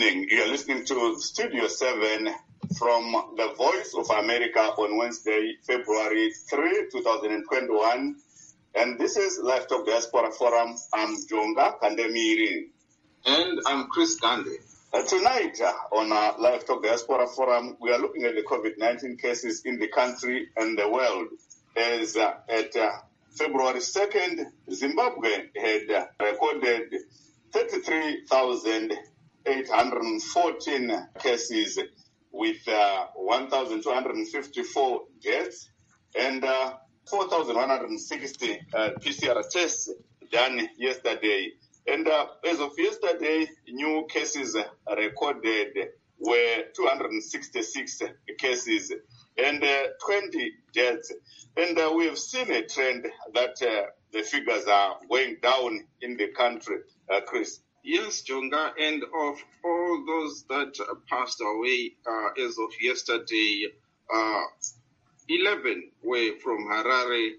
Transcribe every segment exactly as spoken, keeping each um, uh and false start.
evening. You are listening to Studio seven from the Voice of America on Wednesday, February third, twenty twenty-one. And this is Live Talk Diaspora Forum. I'm Jonga Kandemiri. And I'm Chris Gandhi. Uh, tonight uh, on our Live Talk Diaspora Forum, we are looking at the COVID nineteen cases in the country and the world. As uh, at uh, February second, Zimbabwe had uh, recorded thirty-three thousand eight hundred fourteen cases with uh, one thousand two hundred fifty-four deaths and uh, four thousand one hundred sixty uh, P C R tests done yesterday. And uh, as of yesterday, new cases recorded were two hundred sixty-six cases and uh, twenty deaths. And uh, we have seen a trend that uh, the figures are going down in the country, uh, Chris. Yes, Jonga, and of all those that passed away uh, as of yesterday, uh, eleven were from Harare,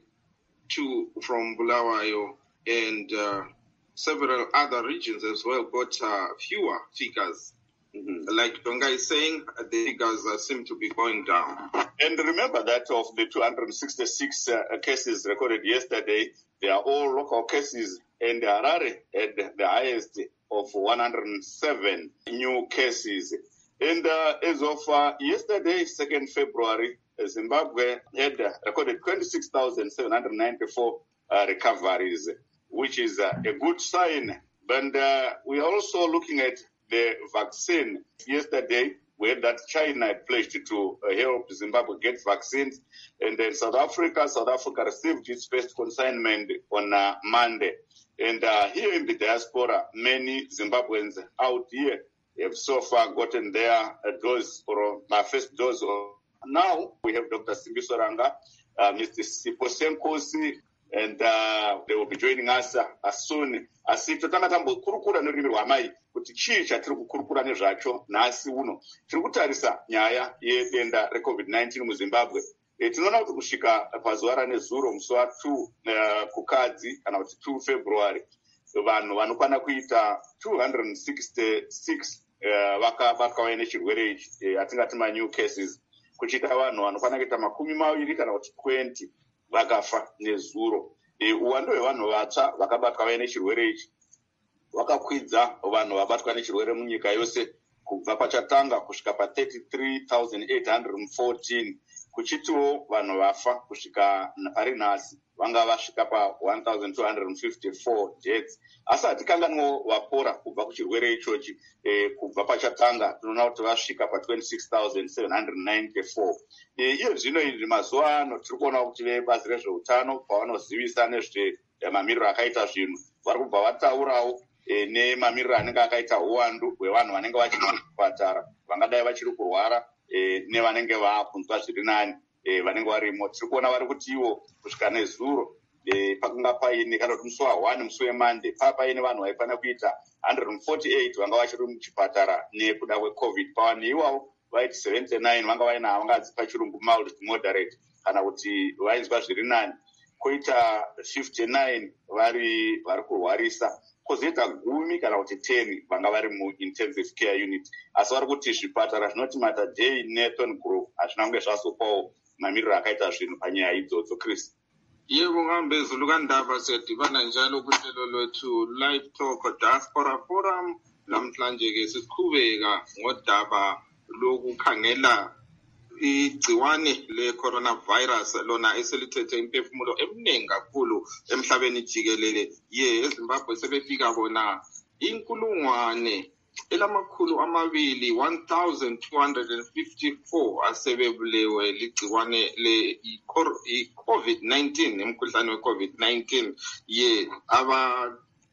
two from Bulawayo, and uh, several other regions as well got uh, fewer figures. Mm-hmm. Like Jonga is saying, the figures uh, seem to be going down. And remember that of the two hundred sixty-six uh, cases recorded yesterday, they are all local cases, and Harare had the highest of one hundred seven new cases. And uh, as of uh, yesterday, second February, Zimbabwe had uh, recorded twenty-six thousand seven hundred ninety-four uh, recoveries, which is uh, a good sign. But uh, we are also looking at the vaccine. Yesterday, we heard that China had pledged to uh, help Zimbabwe get vaccines. And then South Africa, South Africa received its first consignment on uh, Monday. And uh, here in the diaspora, many Zimbabweans out here have so far gotten their uh, dose or my first dose. Or now we have Doctor Simbiso Ranga, uh, Mister Siposenkosi, and uh, they will be joining us uh, as soon as totanga tambo kurukura nerurimi rwamai kuti chii chatiri kukurukura nezvacho nhasi uno tiri kutarisa nyaya yedenda recovid nineteen muzimbabwe. E, tinoona kuti kusvika pazuva ranezuro musi wa two uh, kukadzi kana kuti two February vanhu vanokwana kuita two hundred sixty-six uh, vakabatwa nechirwere ichi uh, atingati ma-new cases, kuchiita vanhu vanokwana kuita makumi maviri kana kuti twenty vakafa nezuro. E, uwando hwevanhu vatsva vakabatwa nechirwere ichi vakakwidza vanhu vabatwa nechirwere munyika yose kubva pachatanga kusvika pa thirty-three thousand eight hundred fourteen, kuchitiwo vanhu vafa kusvika pari nhasi vanga vasvika pa one thousand two hundred fifty-four deaths. Asi hatikanganwo vapora kubva kuchirwere ichochi eh, kubva pachatanga tinoona kuti vasvika pa twenty-six thousand seven hundred ninety-four. Eh, iye zvino izvi mazuva ano tiri kuona kuti vebazi rezveutano pavanozivisa nezvemamiriro akaita zvinhu vari kubva vataurawo eh, nemamiriro anenge akaita uwandu hwevanhu vanenge vachiri kuzvipatara vangadai vachiri kurwara eh, nevanenge vakunzwa zviri nani eh, vanenge varimo. Tiri kuona vari kuti ivo kusvika nezuro eh, pakanga paine kana kuti musi wa one musi weMonday paa paine vanhu vaifana kuita one hundred forty-eight vanga vachiri muchipatara nekuda kwecovid, pawane iwavo vaiti seventy-nine vanga vaina vangadzi pachirungu mild moderate kana kuti vainzwa zviri nani, koita fifty-nine vari vari kurwarisa, kozoita gumi kana kuti ten vanga vari muintensive care unit. Asi vari kuti zvipatara zvinoti Mater Nathan Group hazvina kunge zvasopawo mamiriro akaita zvinhu panyaya idzodzo. Chris. Yebo, ngambezulu kandaba siyadibana njalo kuhlelo lwethu Live Talk Diaspora Forum. Namhlanje ke siqhubeka ngodaba lokukhangela igciwane le-coronavirus lona eselithethe imphefumulo eminingi kakhulu emhlabeni jikelele. Ye eZimbabwe sebefika bona inkulungwane elamakhulu amabili one thousand two hundred fifty-four asebebulewe ligciwane le-covid nineteen, emkhuhlane we-covid nineteen. Ye aba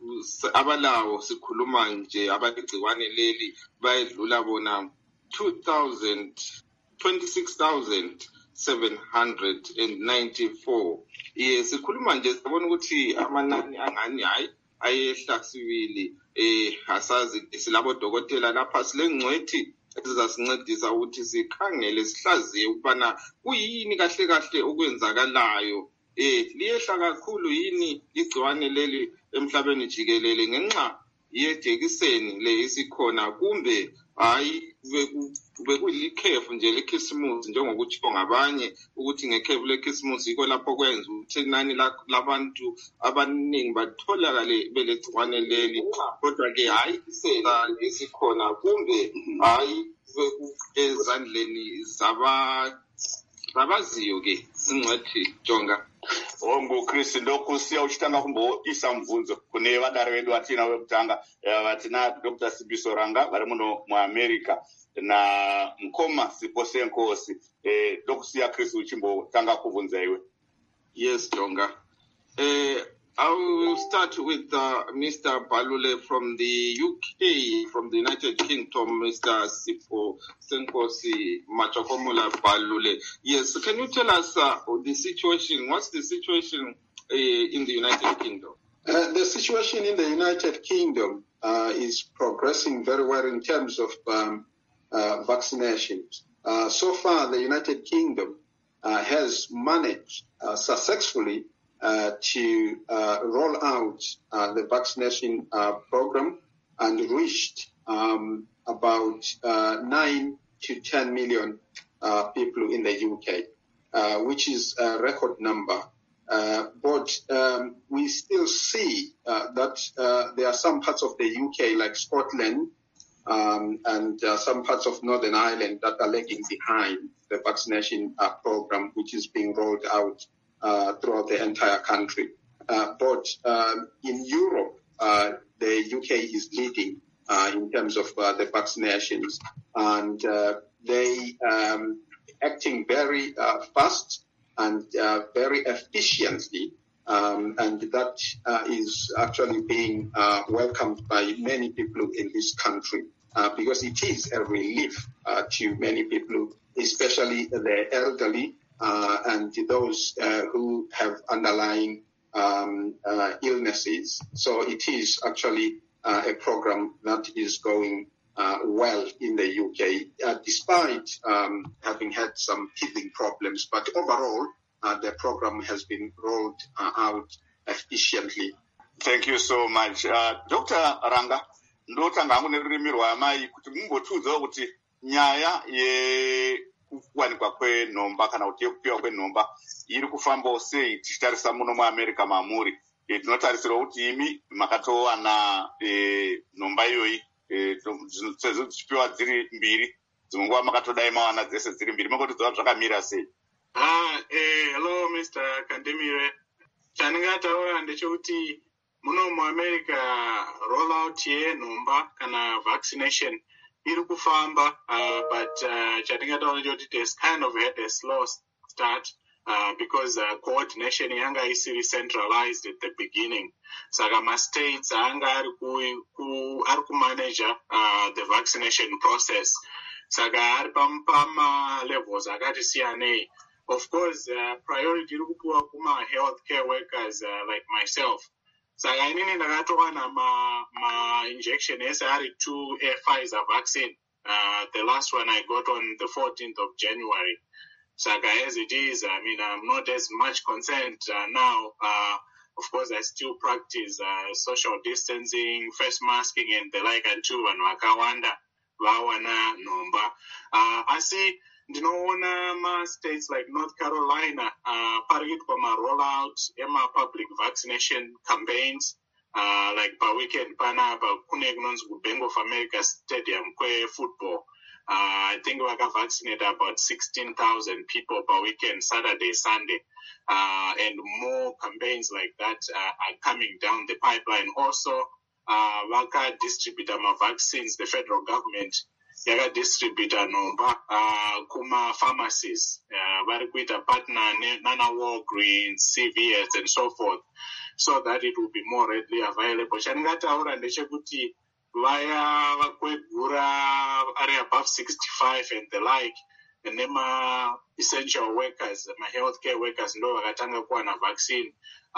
abalawo sikhuluma nje abaligciwane leli bayedlula bona two thousand twenty-six thousand seven hundred ninety-four. Ye sikhuluma nje sabona ukuthi amanani angani hayi ayehla sibili. Eh asazi silabo dokotela lapha silengcwethi ezizasincedisa ukuthi sikhangele sihlaziye ukubana kuyini kahle kahle okwenzakalayo. Eh liyehla kakhulu yini igciwane leli emhlabeni jikelele ngenxa yejekiseni le isikhona kumbe hayi bekulikhefu nje lekhisimusi njengokutsho ngabanye ukuthi ngekhefu lekhisimusi yikho lapho kwenza ukuthi inani labantu abaningi batholakale belegciwane leli kodwa-ke hayi isela esikhona kumbe hayi ezandleni zabaziyo-ke ingcwethi Jonga. Ongu Chris ndoku siya uchitanga kumbo isa mvunzo kune vadari vedu vatina vekutanga vatina Doctor Sibiso Ranga vari muno muAmerica na Mkoma Sipose Nkosi eh ndoku siya Chris uchimbo tanga kuvunza iwe. Yes Jonga. Eh I will start with uh, Mister Balule from the U K, from the United Kingdom, Mister Sipo Senkosi Machakomola Balule. Yes, can you tell us uh, the situation? What's the situation uh, in the United Kingdom? Uh, the situation in the United Kingdom uh, is progressing very well in terms of um, uh, vaccinations. Uh, so far, the United Kingdom uh, has managed uh, successfully Uh, to uh, roll out uh, the vaccination uh, program and reached um, about uh, nine to ten million uh, people in the U K, uh, which is a record number. Uh, but um, we still see uh, that uh, there are some parts of the U K, like Scotland um, and uh, some parts of Northern Ireland, that are lagging behind the vaccination uh, program, which is being rolled out Uh, throughout the entire country. Uh, but um, in Europe, uh, the U K is leading uh, in terms of uh, the vaccinations, and uh, they um, acting very uh, fast and uh, very efficiently, um, and that uh, is actually being uh, welcomed by many people in this country uh, because it is a relief uh, to many people, especially the elderly, Uh, and those uh, who have underlying um, uh, illnesses. So it is actually uh, a program that is going uh, well in the U K, uh, despite um, having had some teething problems. But overall, uh, the program has been rolled uh, out efficiently. Thank you so much. Uh, Doctor Ranga, ndotanga ngunirimi rwamai kuti mungotudza kuti nyaya ye kuwanikwa kwenomba kana kuti kupiwa kwenomba iri kufamba sei tichitarisa muno muAmerica mamuri. E, tinotarisira kuti imi makatowana e, nomba iyoyi e, sezvo dzichipiwa dziri mbiri dzimwe nguva makatodai mawana dzese dziri mbiri makotodzoa zvakamira sei? Ah, eh, hello Mister Kandemire. Chandingataura ndechekuti muno muAmerica rollout yenomba kana vaccination iri kufamba, uh, but uh, chandingataura ndechekuti there's kind of had a slow start uh, because uh, coordination yanga isiri centralized at the beginning. Saka ma states anga ari ku ari kumanage uh, the vaccination process. Saka ari pama levels akati siyanei. Of course, uh, priority iri kupiwa kuma healthcare workers uh, like myself. Saka inini ndakatowana ma ma injection ese ari two a Pfizer vaccine. Uh, the last one I got on the fourteenth of January. Saka as it is, I mean, I'm not as much concerned uh, now. Uh, of course, I still practice uh, social distancing, face masking, and the like until one wakawanda wawana nomba. Uh, I see. Ndinoona ma states like North Carolina uh, parikuitwa ma rollout ema public vaccination campaigns uh, like per weekend panapa kune kunonzi kuBank of America Stadium kwe football. Uh, I think we can vaccinate about sixteen thousand people per weekend, Saturday, Sunday. Uh, and more campaigns like that uh, are coming down the pipeline. Also, uh, Waka distributor my vaccines, the federal government, yaka distributor nomba uh, kuma pharmacies, uh, vari kuita partner nana Walgreens, C V S, and so forth, so that it will be more readily available. Chandingataura ndechekuti vaya vakwegura ari above sixty-five and the like, and nema essential workers, my healthcare workers ndo vakatanga kuwana vaccine.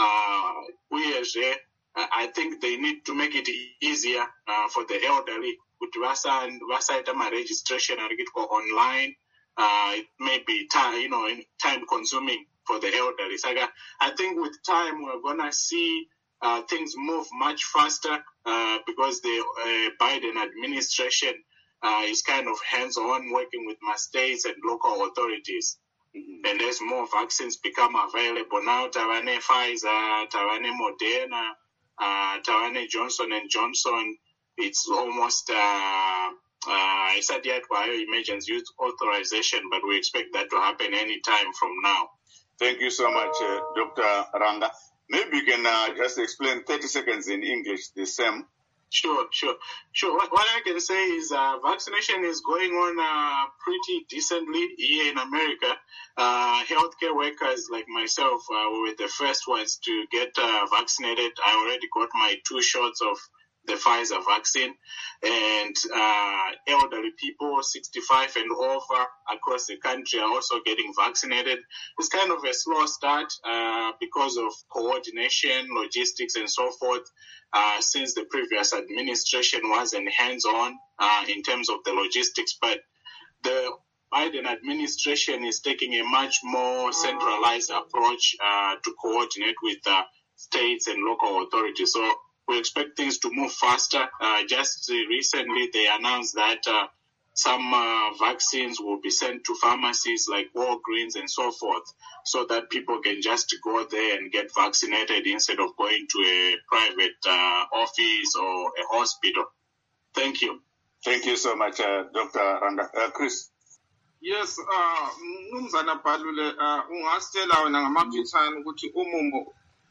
Uh, uyezve, I think they need to make it easier uh, for the elderly. Kuti vasaita ma registration ari kuitwa online, uh, it may be time, you know, time consuming for the elderly. Saka I think with time we're gonna see uh, things move much faster uh, because the uh, Biden administration uh, is kind of hands-on, working with my states and local authorities. Mm-hmm. And as more vaccines become available now, Tavane Pfizer, Tavane Moderna, uh, Tavane Johnson and Johnson, it's almost uh, uh, it's at yet bioemergency use authorization, but we expect that to happen any time from now. Thank you so much, uh, Doctor Ranga. Maybe you can uh, just explain thirty seconds in English, the same. Sure, sure, sure. What, what I can say is uh, vaccination is going on uh, pretty decently here in America. Uh, healthcare workers like myself uh, were the first ones to get uh, vaccinated. I already got my two shots of the Pfizer vaccine, and uh, elderly people sixty-five and over across the country are also getting vaccinated. It's kind of a slow start uh, because of coordination, logistics, and so forth, uh, since the previous administration wasn't hands-on uh, in terms of the logistics, but the Biden administration is taking a much more centralized approach uh, to coordinate with uh, states and local authorities. So we expect things to move faster. Uh, just recently, they announced that uh, some uh, vaccines will be sent to pharmacies like Walgreens and so forth, so that people can just go there and get vaccinated instead of going to a private uh, office or a hospital. Thank you. Thank you so much, uh, Doctor Ranga. Uh, Chris. Yes, uh, Mnumzana Balule, uh, ungasitshela wena ngamafitshane ukuthi umumo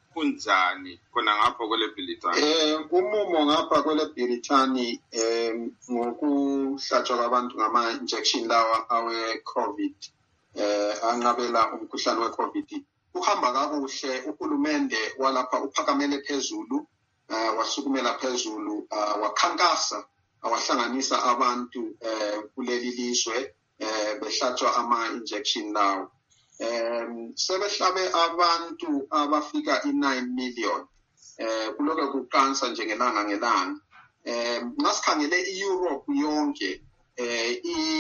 kunjani khona ngapha kwele Bhilitani? Eh umumo ngapha kwele Bhilitani eh ngokuhlatshwa kwabantu ngama injection lawa awe COVID eh anqabela umkhuhlane we COVID uhamba kakuhle. Uhulumende walapha uphakamele phezulu uh, wasukumela phezulu uh, wakhankasa awahlanganisa abantu eh kuleli lizwe eh behlatshwa ama injection lawo. Um, sebehlabe abantu abafika i-nine million eh kuloke kuqansa nje ngelanga ngelanga. Um ngasikhangele i-Europe yonke eh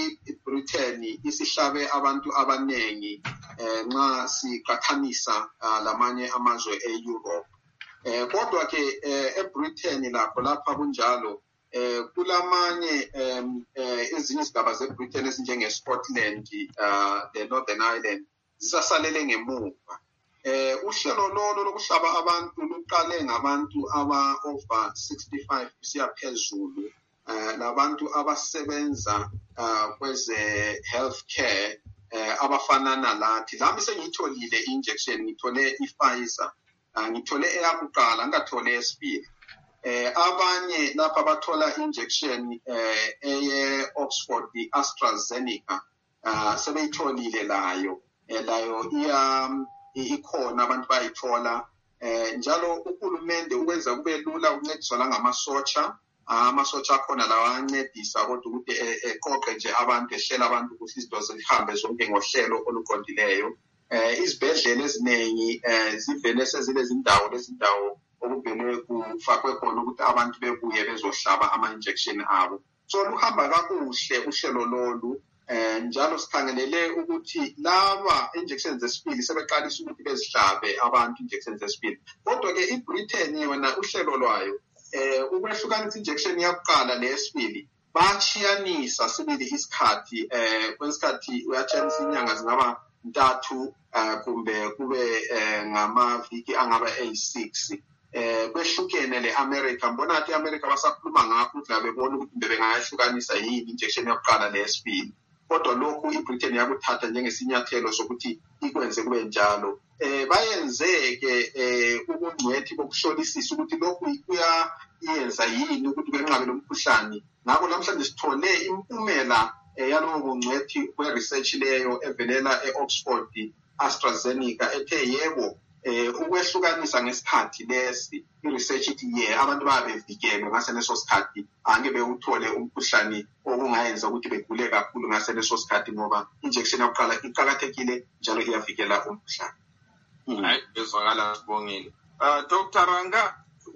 i-Britain isihlabe abantu abanengi eh nxa siqathanisa uh, lamanye amazwe e-Europe. Eh kodwa ke eh, e-Britain lapho lapha kunjalo eh kulamanye um eh ezinye izigaba ze-Britain ezinjenge Scotland, uh, the Northern Ireland zisasalele ngemuva. Eh uhlelo lolo lokuhlaba abantu luqale ngabantu aba over sixty-five kusiya phezulu, eh labantu abasebenza uh, kweze healthcare eh abafana nalathi. Lami sengitholile injection, ngithole i-Pfizer, uh, ngithole eyakuqala ngathole esibili. Eh abanye lapha bathola injection eh eye Oxford, the AstraZeneca, uh, sebeyitholile layo. Layo iya ikhona abantu bayithola. Eh njalo uhulumende ukwenza kube lula ukuncediswa la ngamasotsha. Amasotsha akhona lawa ancedisa kodwa ukuthi eqoqe nje abantu, ehlela abantu ukuthi izinto zihambe zonke ngohlelo oluqondileyo. Eh izibhedlela eziningi eh zivele sezilezi indawo lezindawo okuvele kufakwe khona ukuthi abantu bebuye bezohlaba ama injection abo. So luhamba kakuhle uhlelo lolu. Eh njalo sikhangelele ukuthi laba injections zesibili sebeqalisa ukuthi bezihlabe abantu injections zesibili. Kodwa ke iBritain yona uhlelo lwayo eh ukwehlukanisa injection yakuqala leyesibili bachiyanisa sibili isikhathi. Eh kwesikhathi uyachiyanisa inyanga zingaba ntathu uh, kumbe kube eh, ngamaviki angaba eighty-six. Eh kwehlukene le-America, mbona athi i-America basakhuluma ngakho ukuthi bebona ukuthi bebengayahlukanisa yini injection yakuqala leyesibili. Kodwa lokhu iBritain yakuthatha njengesinyathelo sokuthi ikwenze kube njalo. Eh bayenzeke eh ubungcwethi bokuhlolisisa ukuthi lokhu kuyayenza yini ukuthi benqabe lomkhuhlane. Ngakho namhlanje sithole impumela eh yalowo bungcwethi kwe-research leyo evelela e-Oxford AstraZeneca ethe yebo eh ukwehlukanisa ngesikhathi lesi i-research ithi ye abantu babevikelwe ngaseneso sikhathi angeke bewuthole umkhuhlane okungayenza ukuthi begule kakhulu ngaseneso sikhathi ngoba injection yakuqala iqhakathekile njalo iyavikela umkhuhlane. Hayi bezwakala sibongile. Uh Doctor Ranga,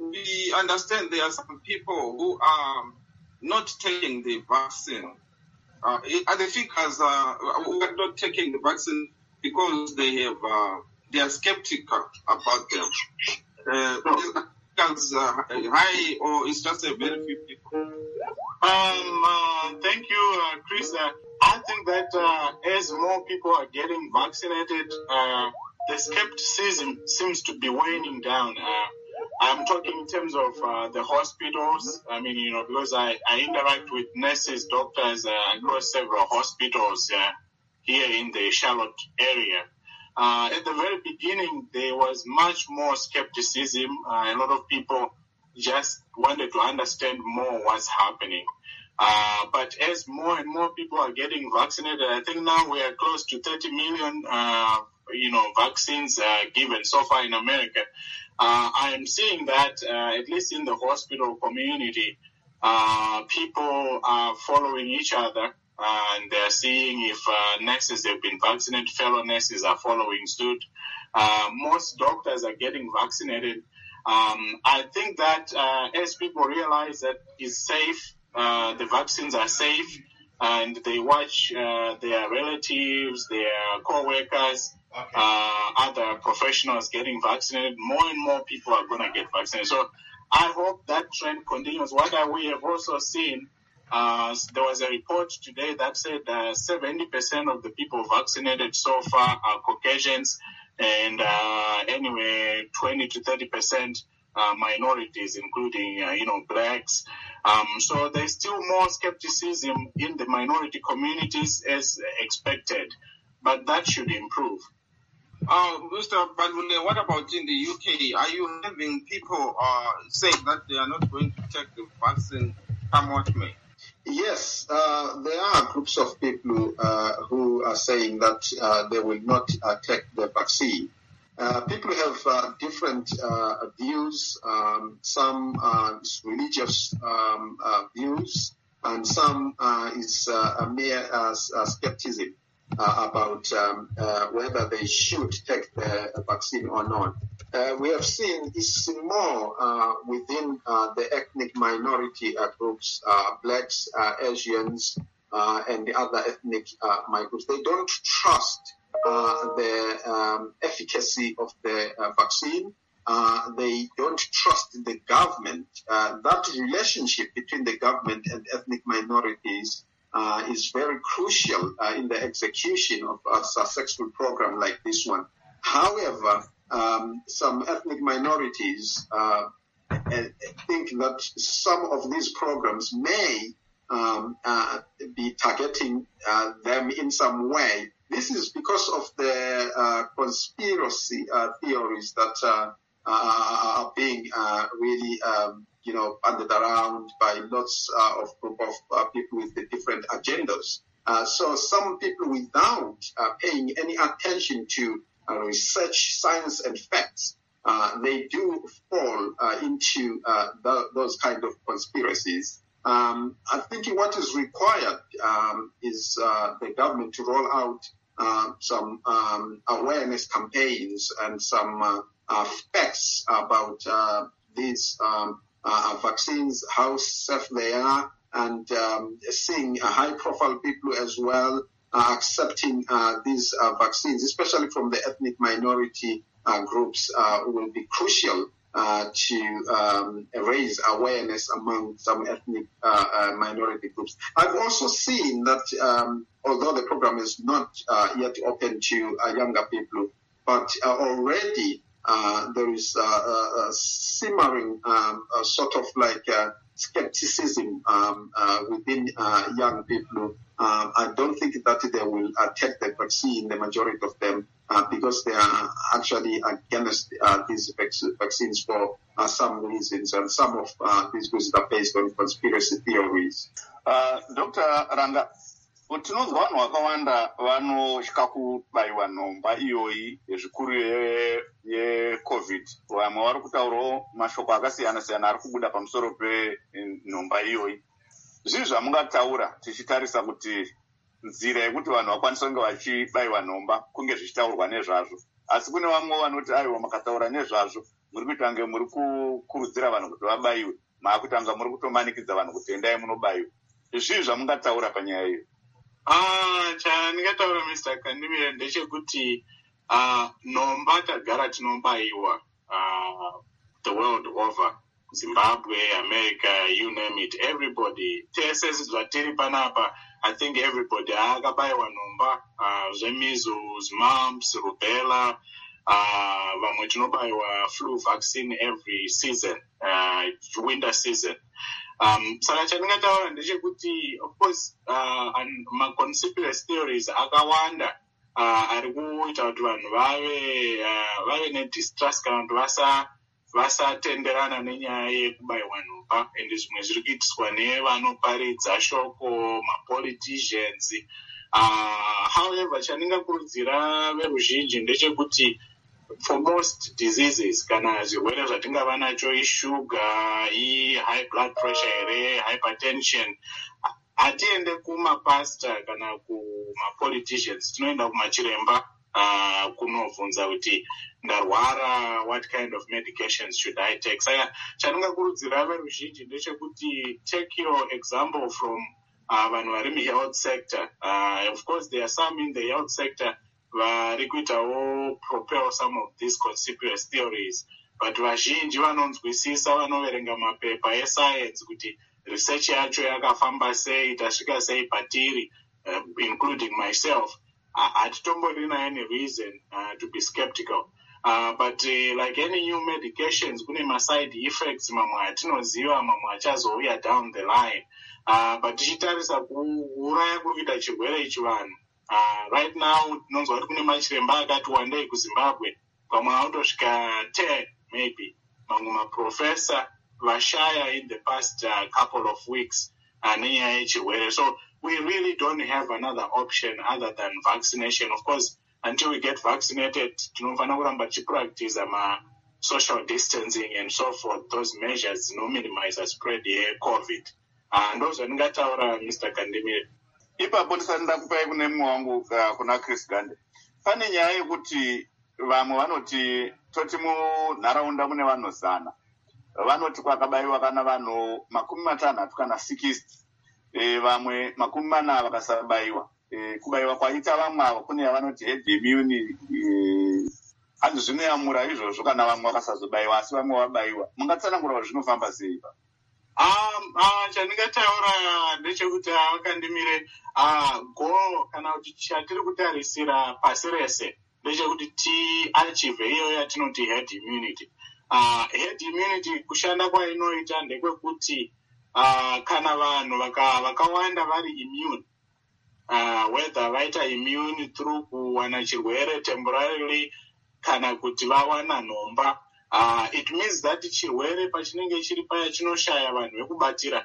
we understand there are some people who are not taking the vaccine. Uh, are the figures uh, who are not taking the vaccine because they have uh, they are skeptical about them. Uh, numbers uh, high, or it's just a very few people? Um, uh, thank you, uh, Chris. Uh, I think that uh, as more people are getting vaccinated, uh, the skepticism seems to be waning down. Uh, I'm talking in terms of uh, the hospitals. I mean, you know, because I, I interact with nurses, doctors uh, across several hospitals uh, here in the Charlotte area. Uh, at the very beginning, there was much more skepticism. Uh, a lot of people just wanted to understand more what's happening. Uh, but as more and more people are getting vaccinated, I think now we are close to thirty million, uh, you know, vaccines uh, given so far in America. Uh, I am seeing that, uh, at least in the hospital community, uh, people are following each other. Uh, and they're seeing if uh, nurses have been vaccinated, fellow nurses are following suit. Uh, most doctors are getting vaccinated. Um, I think that uh, as people realize that it's safe, uh, the vaccines are safe, and they watch uh, their relatives, their co-workers, okay. uh, other professionals getting vaccinated, more and more people are going to get vaccinated. So I hope that trend continues. What we have also seen, Uh, there was a report today that said uh, seventy percent of the people vaccinated so far are Caucasians, and uh, anyway, twenty to thirty percent uh, minorities, including, uh, you know, blacks. Um, so there's still more skepticism in the minority communities as expected, but that should improve. Uh, Mister Badvule, what about in the U K? Are you having people uh, say that they are not going to take the vaccine, come what may? Yes, uh, there are groups of people uh, who are saying that uh, they will not uh, take the vaccine. Uh, people have uh, different uh, views. Um, some uh, is religious um, uh, views, and some uh, is uh, a mere uh, uh, skepticism uh, about um, uh, whether they should take the vaccine or not. Uh, we have seen it's more uh, within uh, the ethnic minority uh, groups, uh, blacks, uh, Asians, uh, and the other ethnic uh, minorities. They don't trust uh, the um, efficacy of the uh, vaccine. Uh, they don't trust the government. Uh, that relationship between the government and ethnic minorities uh, is very crucial uh, in the execution of a successful program like this one. However, Um, some ethnic minorities uh, think that some of these programs may um, uh, be targeting uh, them in some way. This is because of the uh, conspiracy uh, theories that uh, are being uh, really, um, you know, banded around by lots uh, of group of uh, people with the different agendas. Uh, so some people, without uh, paying any attention to Uh, research, science, and facts, uh, they do fall uh, into uh, the, those kind of conspiracies. Um, I think what is required um, is uh, the government to roll out uh, some um, awareness campaigns and some uh, uh, facts about uh, these um, uh, vaccines, how safe they are, and um, seeing uh, high-profile people as well Uh, accepting uh, these uh, vaccines, especially from the ethnic minority uh, groups, uh, will be crucial uh, to um, raise awareness among some ethnic uh, uh, minority groups. I've also seen that um, although the program is not uh, yet open to uh, younger people, but uh, already uh, there is uh, a, a simmering um, a sort of like uh, skepticism um, uh, within uh, young people. Uh, I don't think that they will uh, take the vaccine, the majority of them, uh, because they are actually against uh, these vac- vaccines for uh, some reasons, and some of uh, these reasons are based on conspiracy theories. Uh, Doctor Ranga, tinonzwa vanhu vakawanda vanosvika kubayiwa nhomba iyoyi yezvikuru yecovid. Vamwe vari kutaurawo mashoko akasiyana-siyana ari kubuda pamusoro penhomba iyoyi. Zvinhu zvamungataura tichitarisa kuti nzira yekuti vanhu vakwanisa kunge vachibayiwa nhomba kunge zvichitaurwa nezvazvo, asi kune vamwe vanoti aiwa makataura nezvazvo muri kuitange muri kukurudzira vanhu kuti vabayiwe, maakutanga muri kutomanikidza vanhu kuti endai munobayiwa. Zvii zvamungataura panyaya iyo? Ah, chandingataura Mister Kandimire ndechekuti uh, nhomba tagara tinobayiwa. Uh, the world over. Zimbabwe, America, you name it, everybody. Tese zvatiri panapa, I think everybody akabaiwa nhomba, uh, measles, mumps, rubella, uh, vamwe tinobaiwa flu vaccine every season, uh, winter season. Um, saka chandingataura ndechekuti, of course, uh, and ma-conspiracy theories akawanda, uh, ari kuita kuti vanhu vave, uh, vave ne-distrust kana kuti vasa vasatenderana nenyaya yekubaiwa nhomba, ende zvimwe zviri kuitiswa nevanoparidza shoko, mapoliticians. Uh, however, chandingakurudzira veruzhinji ndechekuti for most diseases, kana zvirwere zvatingava nacho ishuga, i-high blood pressure here, hypertension, hatiende kumapastor kana kumapoliticians, tinoenda kumachiremba uh, kunobvunza kuti ndarwara, what kind of medications should I take? Saka chandingakurudzira veruzhinji ndechekuti take your example from uh, vanhu vari muhealth sector. Uh, of course, there are some in the health sector vari kuitawo propel some of these conspiracy theories, but vazhinji vanonzwisisa, vanoverenga mapepa escience kuti research yacho yakafamba sei, tasvika sei patiri, uh, including myself. Hatitomborina uh, any reason uh, to be skeptical. Uh, but uh, like any new medications, kune ma-side effects, mamwe atinoziva, mamwe achazouya down the line. Uh, but tichitarisa kuuraya kuri kuita chirwere ichi vanhu. Uh, right now, tinonzwa kuti kune machiremba akati wandei kuZimbabwe, pamwe autosvika ten maybe. Mamwe maprofessor vashaya in the past uh, couple of weeks uh, nenyaya yechirwere. So we really don't have another option other than vaccination. Of course, until we get vaccinated, tinofana kuramba tichipractice ma-social distancing and so forth, those measures no minimize the spread ye-COVID. Uh, ndo zvandingataura Mister Kandemire. Ipapo ndisanda kupai kune mumwe wangu uh, kuna Chris Gande. Pane nyaya yekuti vamwe vanoti toti munharaunda mune vanhu zana. Vanoti kwakabaiwa kana vanhu makumi matanhatu kana sixty. E, vamwe makumi mana vakasabaiwa. E, kubaiwa kwaita vamwe ava kune yavanoti herd immune, e, hanzi zvinoyamura izvozvo kana vamwe vakasazobaiwa asi vamwe vabaiwa. Mungatsanangura kuti zvinofamba sei pa? Um, uh, chandingataura ndechekuti Kandemire, uh, go kana kuti chatiri kutarisira pasi rese ndechekuti tiachieve iyo yatinoti herd immunity. Uh, herd immunity kushanda kwainoita ndekwekuti uh, kana vanhu vaka, vakawanda vari immune, uh, whether vaita immune through kuwana chirwere temporarily kana kuti vawana nhomba, uh, it means that chirwere pachinenge chiri paya chinoshaya vanhu vekubatira.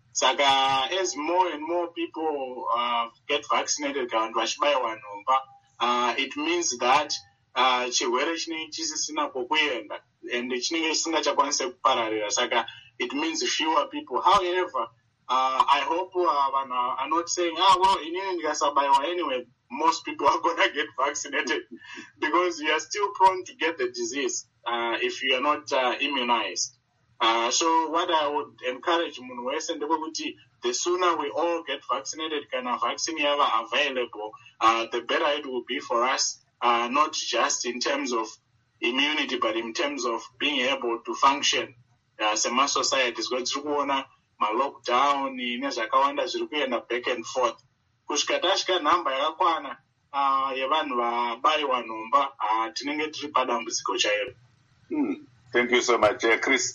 Saka as more and more people uh, get vaccinated kana vanhu vachibaiwa nhomba, uh, it means that uh, chirwere chinenge chisisina kwekuenda and chinenge chisingachakwanise kupararira. Saka it means fewer people. However, uh, I hope uh, vanhu are not saying, ah, well, inini ndikasabaiwa anyway, most people are going to get vaccinated because you are still prone to get the disease uh, if you are not uh, immunized. Uh, so what I would encourage munhu wese ndekuti the sooner we all get vaccinated, kana vaccine yava available, uh, the better it will be for us, uh, not just in terms of immunity, but in terms of being able to function uh, sema-societies. Kwa tiri kuona ma-lockdown nezvakawanda zviri kuenda back and forth. Kusvika tasvika nhamba yakakwana uh, yevanhu vabaiwa nhomba, uh, tinenge tiri padambudziko chairo. Hmm. Thank you so much, uh, Chris.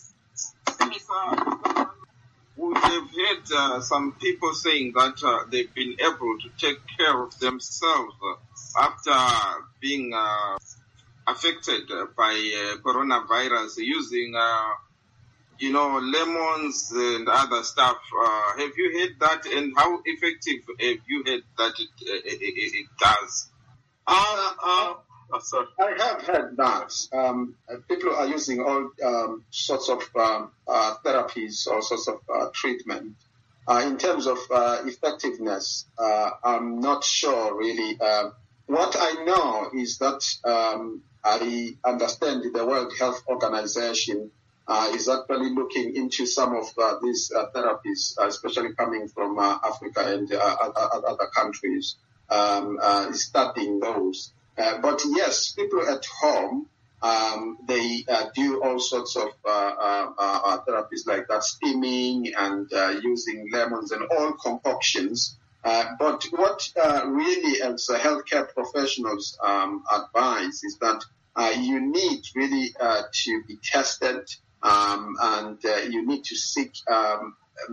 We have heard uh, some people saying that uh, they've been able to take care of themselves uh, after being uh, affected uh, by uh, coronavirus using, uh, you know, lemons and other stuff. Uh, have you heard that, and how effective have you heard that it, uh, it, it does? Uh, uh, Oh, sorry. I have heard that um, people are using all um, sorts of um, uh, therapies, all sorts of uh, treatment. Uh, in terms of uh, effectiveness, uh, I'm not sure really. Uh, what I know is that um, I understand the World Health Organization uh, is actually looking into some of uh, these uh, therapies, uh, especially coming from uh, Africa and uh, other, other countries, um, uh, studying those. Uh, but yes, people at home Um, they uh, do all sorts of uh, uh, uh, therapies like that, steaming and uh, using lemons and all concoctions. Uh, but what uh, really, as uh, healthcare professionals um, advise is that uh, you need really uh, to be tested um, and uh, you need to seek um,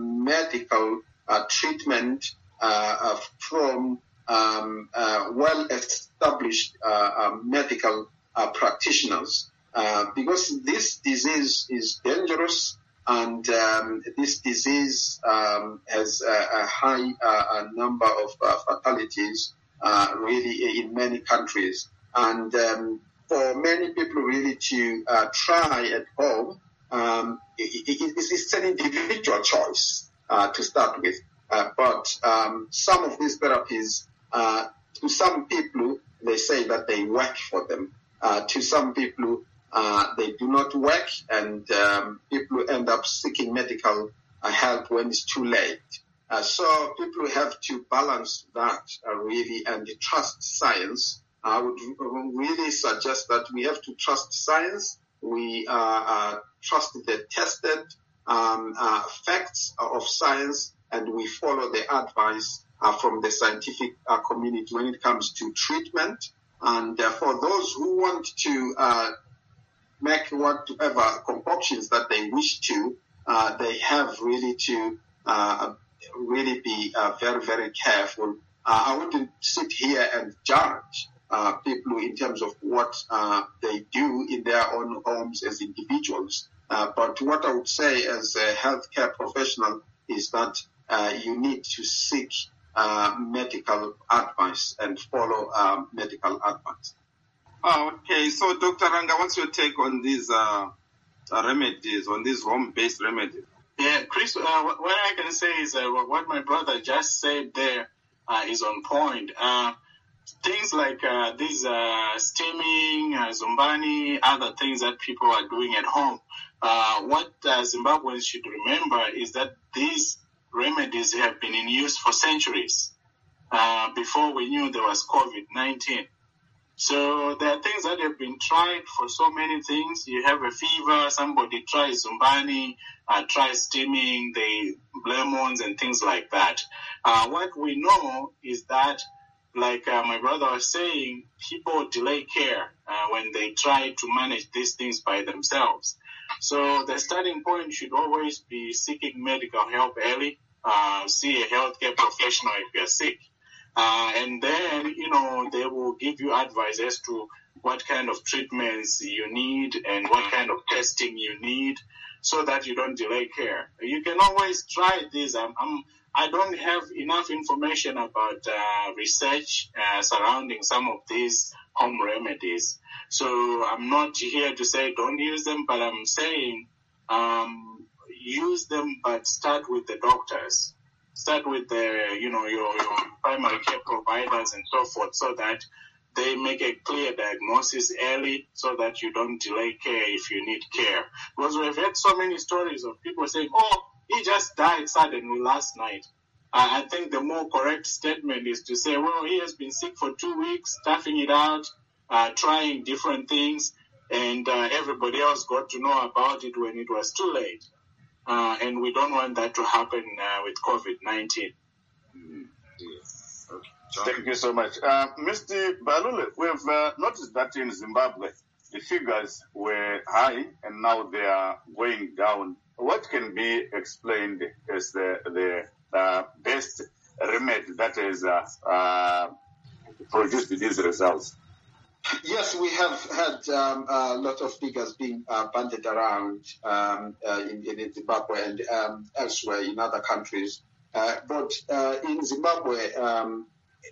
medical uh, treatment uh, uh, from um, uh, well-established uh, uh, medical uh, practitioners uh, because this disease is dangerous. And um, this disease um, has a, a high uh, a number of uh, fatalities, uh, really, in many countries. And um, for many people, really, to uh, try at home, um, it, it, it's an individual choice uh, to start with. Uh, but um, some of these therapies, uh, to some people, they say that they work for them. Uh, to some people, Uh, they do not work, and um, people end up seeking medical uh, help when it's too late. Uh, so people have to balance that uh, really and trust science. I would really suggest that we have to trust science. We uh, uh, trust the tested um, uh, facts of science, and we follow the advice uh, from the scientific uh, community when it comes to treatment. And uh, for those who want to uh, make whatever concoctions that they wish to, uh, they have really to uh, really be uh, very, very careful. Uh, I wouldn't sit here and judge uh, people in terms of what uh, they do in their own homes as individuals. Uh, but what I would say as a healthcare professional is that uh, you need to seek uh, medical advice and follow um, medical advice. Oh, okay, so Doctor Ranga, what's your take on these uh, uh, remedies, on these home-based remedies? Yeah, Chris, uh, what I can say is uh, what my brother just said there uh, is on point. Uh, things like uh, these uh, steaming, uh, zumbani, other things that people are doing at home, uh, what uh, Zimbabweans should remember is that these remedies have been in use for centuries uh, before we knew there was COVID nineteen. So there are things that have been tried for so many things. You have a fever, somebody tries zumbani, uh, tries steaming, the lemons and things like that. Uh, what we know is that, like uh, my brother was saying, people delay care uh, when they try to manage these things by themselves. So the starting point should always be seeking medical help early. Uh, see a healthcare professional if you're sick. Uh, and then, you know, they will give you advice as to what kind of treatments you need and what kind of testing you need so that you don't delay care. You can always try this. I'm, I'm, I don't have enough information about uh, research uh, surrounding some of these home remedies. So I'm not here to say don't use them, but I'm saying um, use them, but start with the doctors. Start with the, you know, your, your primary care providers and so forth so that they make a clear diagnosis early so that you don't delay care if you need care. Because we've had so many stories of people saying, oh, he just died suddenly last night. Uh, I think the more correct statement is to say, well, he has been sick for two weeks, toughing it out, uh, trying different things, and uh, everybody else got to know about it when it was too late. Uh, and we don't want that to happen uh, with COVID nineteen. Mm-hmm. Yes. Okay. Thank you so much. Uh, Mister Balule, we've uh, noticed that in Zimbabwe, the figures were high and now they are going down. What can be explained as the, the uh, best remedy that has uh, uh, produced these results? Yes, we have had um, a lot of figures being uh, bandied around um, uh, in, in Zimbabwe and um, elsewhere in other countries. Uh, but uh, in Zimbabwe, um,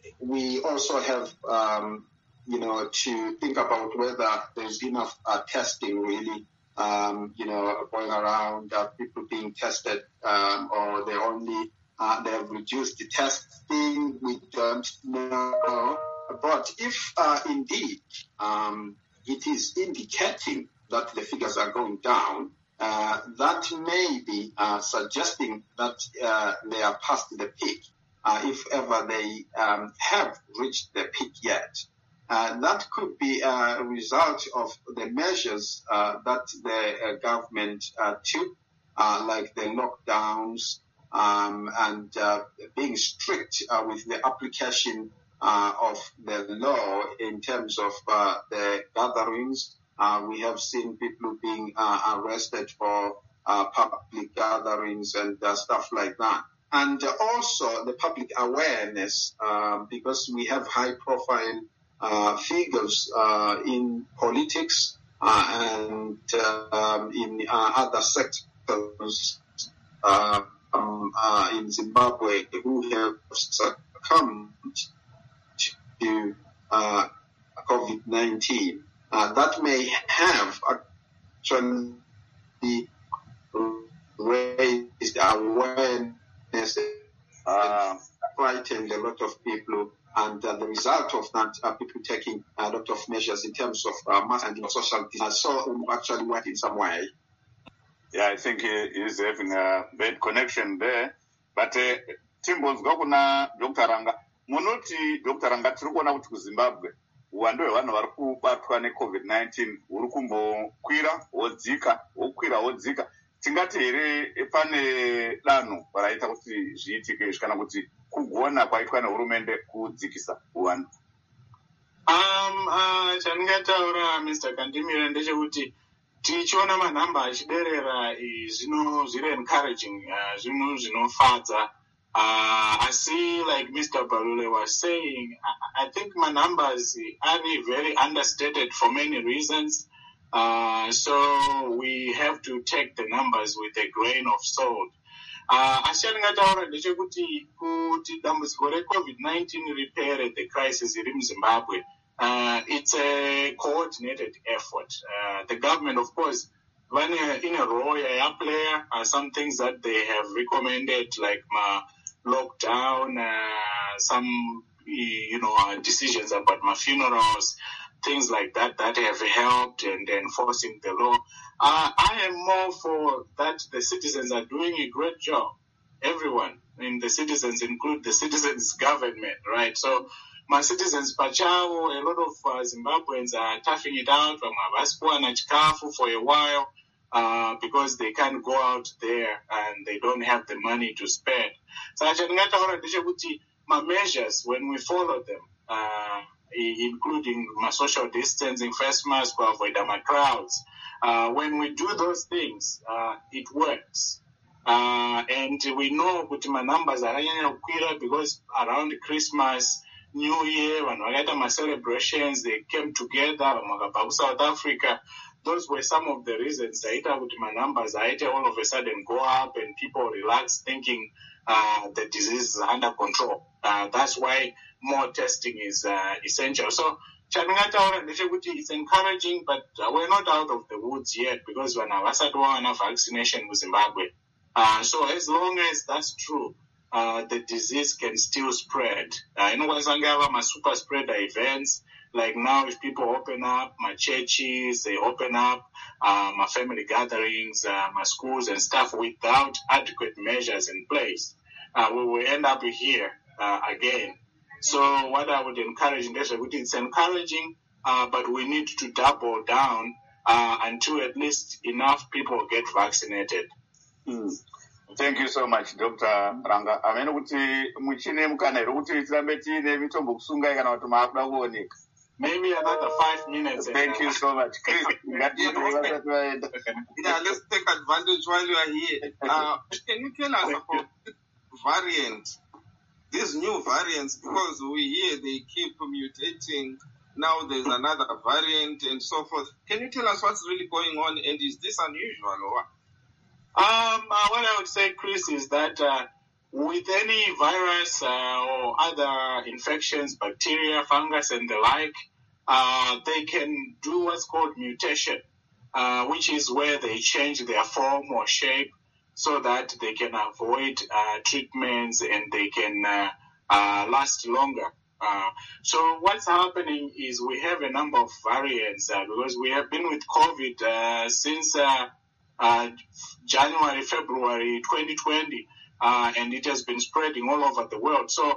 we also have, um, you know, to think about whether there's enough uh, testing really, um, you know, going around, uh, people being tested, um, or they only uh, they have reduced the testing. We don't know. But if uh, indeed um, it is indicating that the figures are going down, uh, that may be uh, suggesting that uh, they are past the peak, uh, if ever they um, have reached the peak yet. Uh, that could be a result of the measures uh, that the uh, government uh, took, uh, like the lockdowns um, and uh, being strict uh, with the application uh, of the law in terms of uh, the gatherings. Uh, we have seen people being uh, arrested for uh, public gatherings and uh, stuff like that. And uh, also the public awareness, uh, because we have high-profile uh, figures uh, in politics uh, and uh, um, in uh, other sectors uh, um, uh, in Zimbabwe who have succumbed to uh, COVID nineteen. Uh, that may have actually raised awareness, uh, frightened a lot of people, and uh, the result of that are people taking a lot of measures in terms of uh, mass and social distance. So um, actually work in some way. Yeah, I think he is having a bad connection there. But uh, Timbos Gokuna, Doctor Ranga, Munoti, Doctor Ranga, Trukona to Zimbabwe. Uwando hwevanhu vari kubatwa necovid nineteen huri kumbokwira wodzika wokwira wodzika. Tingati here pane danho raita kuti zviitike kana kuti kugona kwaitwa nehurumende kudzikisa uwandu. Um, uh, chandingataura Mister Kandimire ndechekuti tichiona manhamba achiderera zvino zviri encouraging, uh, zvinhu zvinofadza. Uh, I see, like Mister Balule was saying, I, I think my numbers are very understated for many reasons. Uh, so we have to take the numbers with a grain of salt. Asi chandingataura ndechekuti kuti dambudziko reCovid nineteen ripere the crisis iri muZimbabwe. Uh, it's a coordinated effort. Uh, the government, of course, when in a role, a player, uh, some things that they have recommended, like my lockdown, uh, some, you know, uh, decisions about my funerals, things like that, that have helped in enforcing the law. Uh, I am more for that the citizens are doing a great job. Everyone, I mean, the citizens include the citizens' government, right? So my citizens, Pachao, a lot of uh, Zimbabweans are toughing it out from Abaspo and Chikafu for a while uh, because they can't go out there and they don't have the money to spend. So my measures, when we follow them, uh, including my social distancing, face mask, to avoid my crowds, uh, when we do those things, uh, it works. Uh, and we know that my numbers are because around Christmas, New Year, when we had my celebrations, they came together, South Africa. Those were some of the reasons I with my numbers. I all of a sudden go up and people relax thinking uh, the disease is under control. Uh, that's why more testing is uh, essential. So, it's encouraging, but we're not out of the woods yet because when I was at one vaccination with Zimbabwe. Uh, so as long as that's true, uh, the disease can still spread. Uh, you know, my super spreader events, like now if people open up, my churches, they open up, uh, my family gatherings, uh, my schools and stuff without adequate measures in place, uh, we will end up here, uh, again. So what I would encourage, it's encouraging, uh, but we need to double down, uh, until at least enough people get vaccinated. Mm. Thank you so much, Doctor Ranga. I mean, kuti muchine mukana kuti tirambe tine mitombo kusunga kana kuti maakuda kuoneka. Maybe another five minutes. Thank you so much, Chris. Yeah, let's take advantage while you are here. Uh, can you tell us about this variant, these new variants, because we hear they keep mutating. Now there's another variant and so forth. Can you tell us what's really going on, and is this unusual or what? Um, uh, what I would say, Chris, is that uh, with any virus uh, or other infections, bacteria, fungus, and the like, uh, they can do what's called mutation, uh, which is where they change their form or shape so that they can avoid uh, treatments and they can uh, uh, last longer. Uh, so what's happening is we have a number of variants uh, because we have been with COVID uh, since uh, uh, January, February twenty twenty, uh, and it has been spreading all over the world. So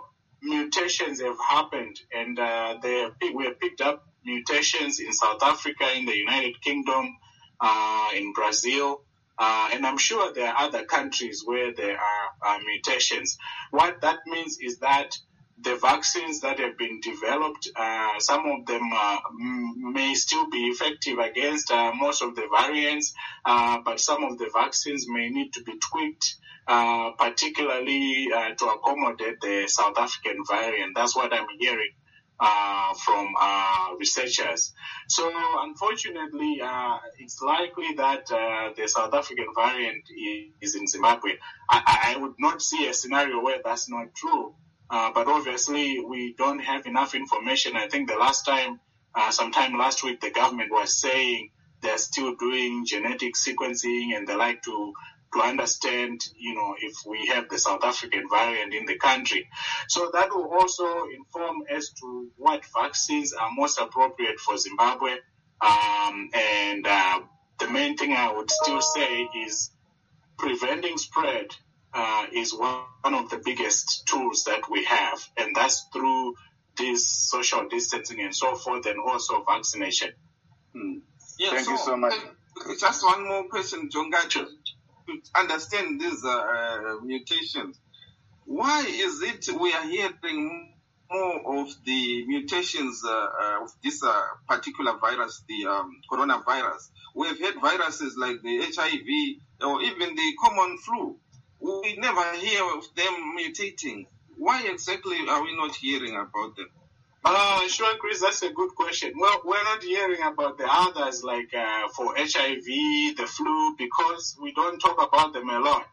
mutations have happened, and uh, they have, we have picked up mutations in South Africa, in the United Kingdom, uh, in Brazil, uh, and I'm sure there are other countries where there are uh, mutations. What that means is that the vaccines that have been developed, uh, some of them uh, m- may still be effective against uh, most of the variants, uh, but some of the vaccines may need to be tweaked, uh, particularly uh, to accommodate the South African variant. That's what I'm hearing uh, from uh, researchers. So unfortunately, uh, it's likely that uh, the South African variant is in Zimbabwe. I, I would not see a scenario where that's not true. Uh, but obviously, we don't have enough information. I think the last time, uh, sometime last week, the government was saying they're still doing genetic sequencing and they like to to understand, you know, if we have the South African variant in the country. So that will also inform as to what vaccines are most appropriate for Zimbabwe. Um, and uh, the main thing I would still say is preventing spread Uh, is one of the biggest tools that we have, and that's through this social distancing and so forth, and also vaccination. Hmm. Yeah, Thank so, you so much. Uh, just one more question, Jonga, to, to understand these uh, uh, mutations. Why is it we are hearing more of the mutations uh, uh, of this uh, particular virus, the um, coronavirus? We've had viruses like the H I V or even the common flu. We never hear of them mutating. Why exactly are we not hearing about them? Uh, sure, Chris, that's a good question. Well, we're not hearing about the others like uh, for H I V, the flu, because we don't talk about them a lot.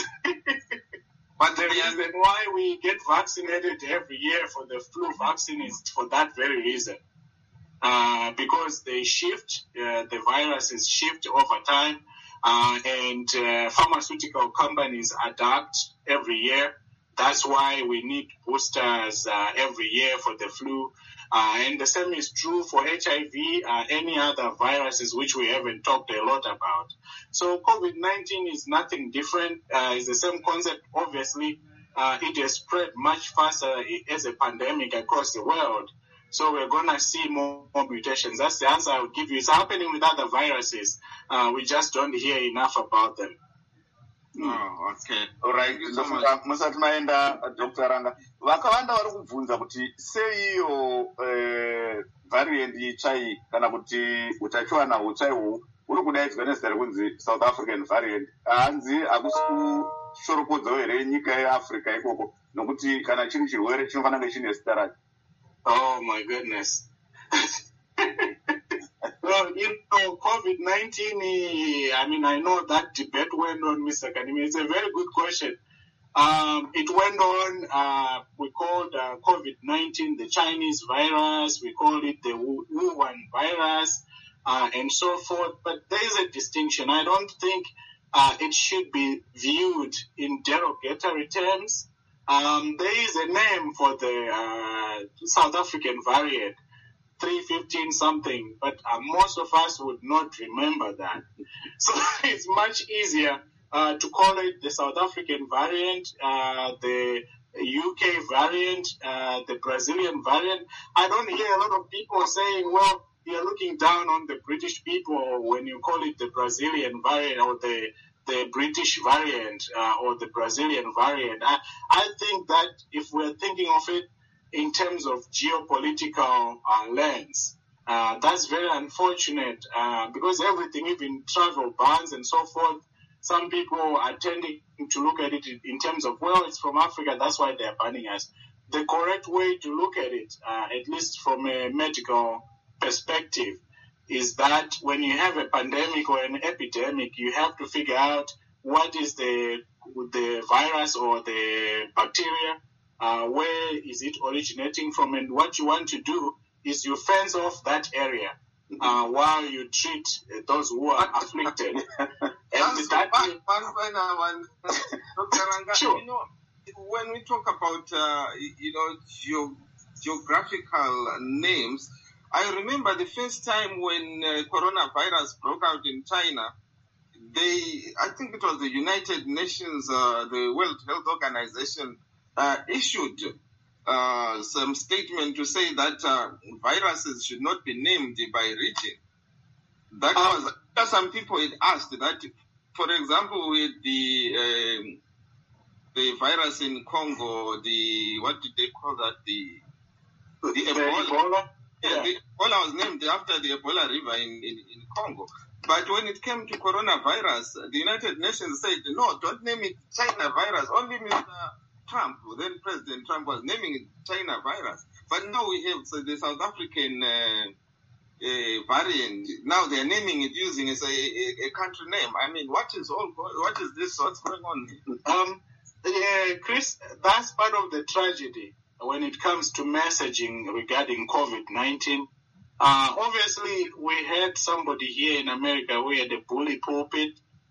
But the reason why we get vaccinated every year for the flu vaccine is for that very reason. Uh, because they shift, uh, the viruses shift over time. Uh, and uh, pharmaceutical companies adapt every year. That's why we need boosters uh, every year for the flu. Uh, and the same is true for H I V, uh, any other viruses which we haven't talked a lot about. So COVID nineteen is nothing different. Uh, it's the same concept. Obviously, uh, it has spread much faster as a pandemic across the world. So we're going to see more, more mutations. That's the answer I would give you. It's happening with other viruses. Uh, we just don't hear enough about them. Oh, okay. All right. Ndofunga musati maenda Doctor Ranga. Vakawanda vari kubvunza kuti sei iyo eh, variant itsvai kana kuti utachiwana hutsvaihu uri kudaidzwa nezita rekunzi South African variant. Hanzi hakusi kushorokodzwa here nyika yeAfrica ikoko nokuti kana chiri chirwere chinofanira kunge chine zita racho. Oh my goodness. Well, you know, COVID nineteen, I mean, I know that debate went on, Mister Kanimi. It's a very good question. Um, it went on, uh, we called uh, COVID nineteen the Chinese virus, we called it the Wuhan virus, uh, and so forth. But there is a distinction. I don't think uh, it should be viewed in derogatory terms. Um, there is a name for the uh, South African variant, three fifteen something, but uh, most of us would not remember that. So it's much easier uh, to call it the South African variant, uh, the U K variant, uh, the Brazilian variant. I don't hear a lot of people saying, well, you're looking down on the British people when you call it the Brazilian variant or the the British variant uh, or the Brazilian variant. I, I think that if we're thinking of it in terms of geopolitical uh, lens, uh, that's very unfortunate uh, because everything, even travel bans and so forth, some people are tending to look at it in terms of, well, it's from Africa, that's why they're banning us. The correct way to look at it, uh, at least from a medical perspective, is that when you have a pandemic or an epidemic, you have to figure out what is the the virus or the bacteria, uh, where is it originating from, and what you want to do is you fence off that area uh, while you treat those who are afflicted. And that one, one final one, Doctor Ranga, sure. You know, when we talk about uh, you know geo- geographical names, I remember the first time when uh, coronavirus broke out in China, they, I think it was the United Nations, uh, the World Health Organization, uh, issued uh, some statement to say that uh, viruses should not be named by region. That um, was some people had asked that, for example, with the um, the virus in Congo, the what did they call that? The the, the Ebola. Ebola? Yeah, yeah. The Ebola was named after the Ebola River in, in, in Congo. But when it came to coronavirus, the United Nations said, no, don't name it China virus. Only Mister Trump, then President Trump, was naming it China virus. But now we have so the South African uh, uh, variant. Now they're naming it using as a, a, a country name. I mean, what is all? What is this? What's going on here? Um, yeah, Chris, that's part of the tragedy when it comes to messaging regarding COVID nineteen. Uh, obviously, we had somebody here in America who had a bully pulpit,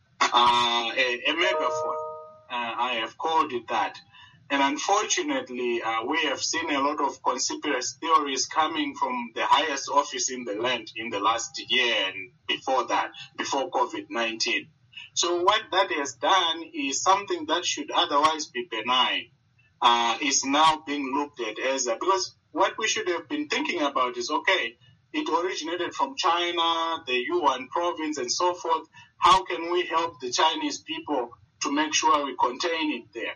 uh, a, a megaphone. Uh, I have called it that. And unfortunately, uh, we have seen a lot of conspiracy theories coming from the highest office in the land in the last year and before that, before COVID nineteen. So what that has done is something that should otherwise be benign, uh, is now being looked at as a, because what we should have been thinking about is, okay, it originated from China, the Yuan province, and so forth. How can we help the Chinese people to make sure we contain it there?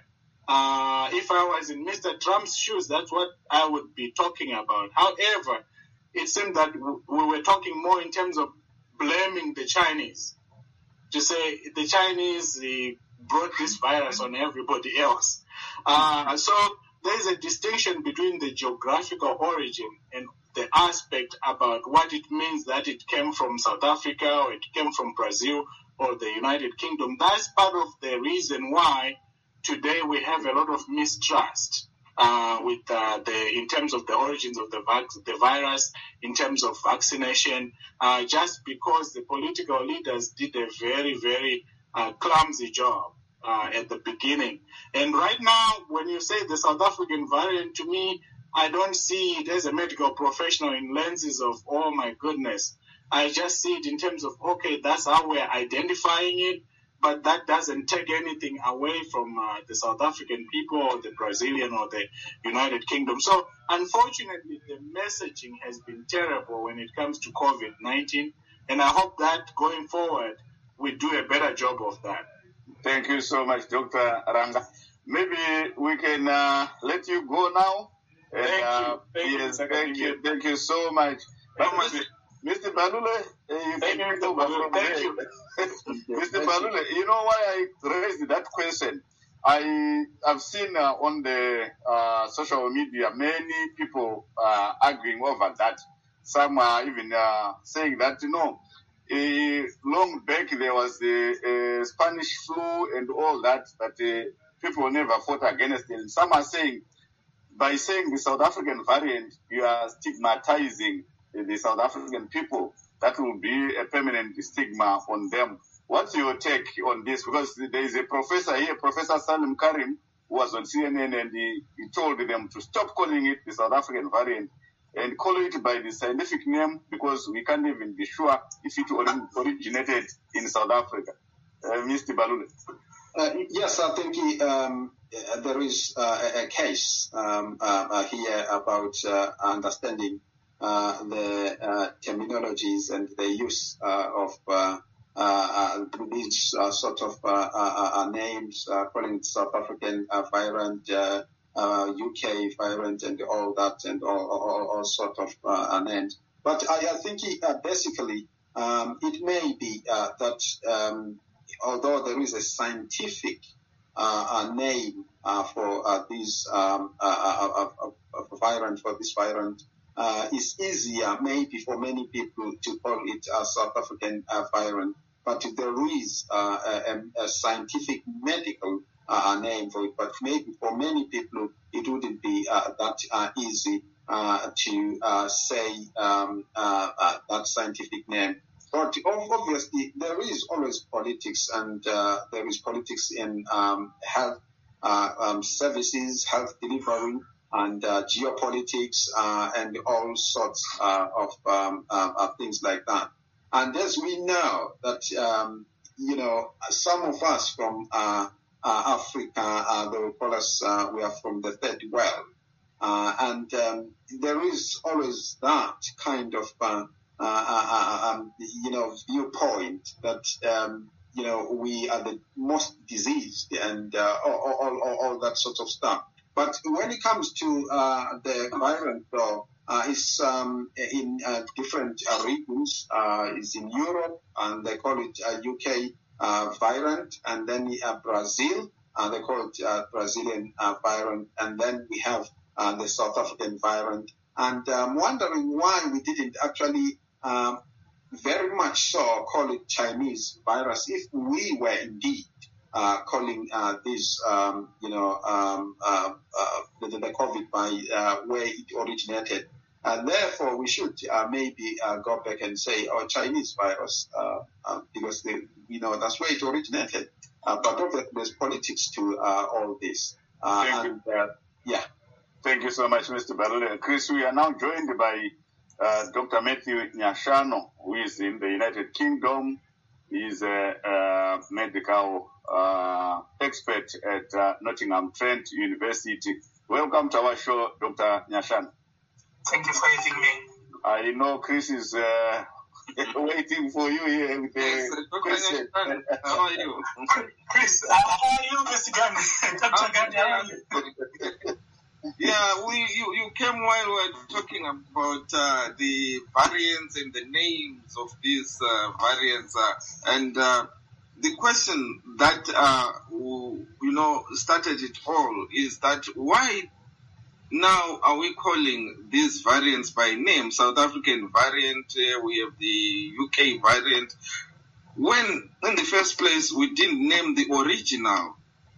Uh, if I was in Mister Trump's shoes, that's what I would be talking about. However, it seemed that w- we were talking more in terms of blaming the Chinese. To say the Chinese uh, brought this virus on everybody else. Uh, so there is a distinction between the geographical origin and the aspect about what it means that it came from South Africa or it came from Brazil or the United Kingdom. That's part of the reason why today we have a lot of mistrust uh, with uh, the in terms of the origins of the, vac- the virus, in terms of vaccination, uh, just because the political leaders did a very, very uh, clumsy job uh, at the beginning. And right now, when you say the South African variant, to me, I don't see it as a medical professional in lenses of, oh my goodness. I just see it in terms of, okay, that's how we're identifying it, but that doesn't take anything away from uh, the South African people or the Brazilian or the United Kingdom. So unfortunately, the messaging has been terrible when it comes to COVID nineteen, and I hope that going forward, we do a better job of that. Thank you so much, Doctor Ranga. Maybe we can uh, let you go now. And, thank uh, you. Thank yes, you. thank you. Thank you so much. But Mister Mister Balule, uh, you thank can you, go from thank there. you. Mister Balule, you know why I raised that question? I have seen uh, on the uh, social media many people uh, arguing over that. Some are even uh, saying that, you know, uh, long back there was the uh, Spanish flu and all that, but uh, people never fought against it. And some are saying, by saying the South African variant, you are stigmatizing the South African people. That will be a permanent stigma on them. What's your take on this? Because there is a professor here, Professor Salim Karim, who was on C N N, and he, he told them to stop calling it the South African variant and call it by the scientific name, because we can't even be sure if it originated in South Africa. Uh, Mister Balule. Uh, yes, I think um, uh, there is uh, a, a case um, uh, uh, here about uh, understanding uh, the uh, terminologies and the use uh, of uh, uh, these uh, sort of uh, uh, uh, names, uh, calling it South African uh, variant, uh, uh, U K variant, and all that, and all, all, all sort of uh, names. But I, I think it, uh, basically um, it may be uh, that um, although there is a scientific uh, uh, name uh, for uh, this um, uh, uh, uh, uh, variant, for this variant, uh, it's easier maybe for many people to call it a South African uh, variant. But there is uh, a, a scientific medical uh, name for it. But maybe for many people, it wouldn't be uh, that uh, easy uh, to uh, say um, uh, uh, that scientific name. But obviously, there is always politics, and uh, there is politics in um, health uh, um, services, health delivery, and uh, geopolitics, uh, and all sorts uh, of um, uh, uh, things like that. And as we know that, um, you know, some of us from uh, uh, Africa, uh, they will call us, uh, we are from the third world. Uh, and um, there is always that kind of, uh, uh, uh, um, you know, viewpoint that, um, you know, we are the most diseased and uh, all, all, all, all that sort of stuff. But when it comes to uh, the variant, though, uh, it's um, in uh, different uh, regions. Uh, it's in Europe, and they call it uh, U K uh, variant, and then uh, Brazil, uh, they call it uh, Brazilian uh, variant, and then we have uh, the South African variant. And I'm wondering why we didn't actually um, very much so call it Chinese virus if we were indeed Uh, calling uh, this, um, you know, um, uh, uh, the, the COVID by uh, where it originated. And therefore, we should uh, maybe uh, go back and say, oh, Chinese virus, uh, uh, because, they, you know, that's where it originated. Uh, but there's politics to uh, all this. Uh, Thank and, you. uh, yeah. Thank you so much, Mister Balule. Chris, we are now joined by uh, Doctor Matthew Nyashano, who is in the United Kingdom. He is a, a medical uh, expert at uh, Nottingham Trent University. Welcome to our show, Doctor Nyashano. Thank you for having me. I know Chris is uh, waiting for you here with Yes, a Doctor question. Nyashano, how are you? Chris, uh, how are you, Mister Gandhi? Doctor Gandhi, how are you? Yeah, we you, you came while we were talking about uh, the variants and the names of these uh, variants, uh, and uh, the question that uh, you know started it all is that why now are we calling these variants by name? South African variant, uh, we have the U K variant. When in the first place we didn't name the original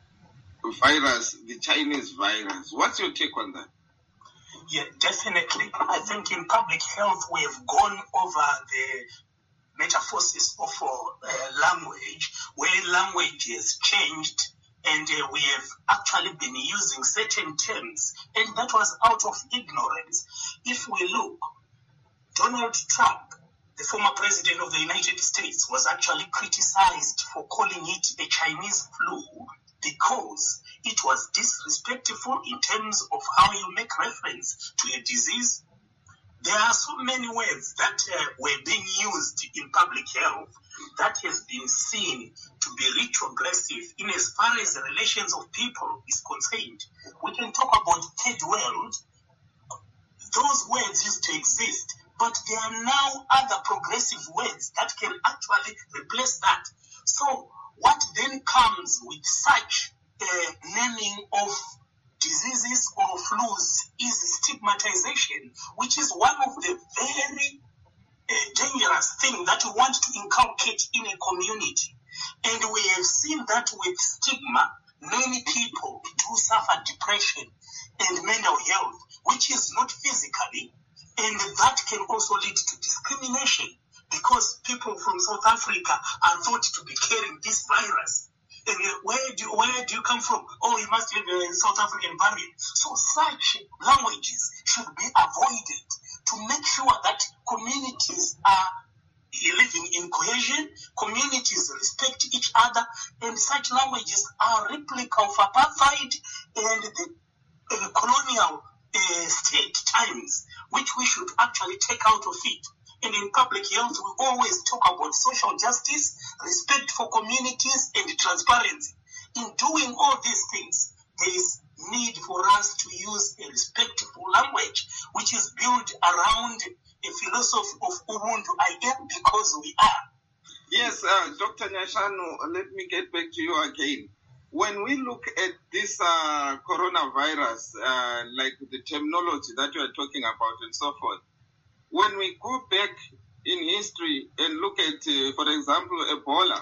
virus, the Chinese virus. What's your take on that? Yeah, definitely. I think in public health we have gone over the metaphors of uh, language, where language has changed, and uh, we have actually been using certain terms, and that was out of ignorance. If we look, Donald Trump, the former president of the United States, was actually criticized for calling it a Chinese flu because it was disrespectful in terms of how you make reference to a disease. There are so many words that uh, were being used in public health that has been seen to be retrogressive in as far as the relations of people is concerned. We can talk about third world. Those words used to exist, but there are now other progressive words that can actually replace that. So what then comes with such uh, naming of diseases or flus is stigmatization, which is one of the very uh, dangerous things that we want to inculcate in a community. And we have seen that with stigma, many people do suffer depression and mental health, which is not physically, and that can also lead to discrimination because people from South Africa are thought to be carrying this virus. And where do, where do you come from? Oh, you must have a South African variant. So such languages should be avoided to make sure that communities are living in cohesion, communities respect each other, and such languages are replica of apartheid and the uh, colonial uh, state times, which we should actually take out of it. And in public health, we always talk about social justice, respect for communities, and transparency. In doing all these things, there is need for us to use a respectful language, which is built around a philosophy of Ubuntu. I am because we are. Yes, uh, Doctor Nyashano, let me get back to you again. When we look at this uh, coronavirus, uh, like the terminology that you are talking about and so forth, when we go back in history and look at, uh, for example, Ebola,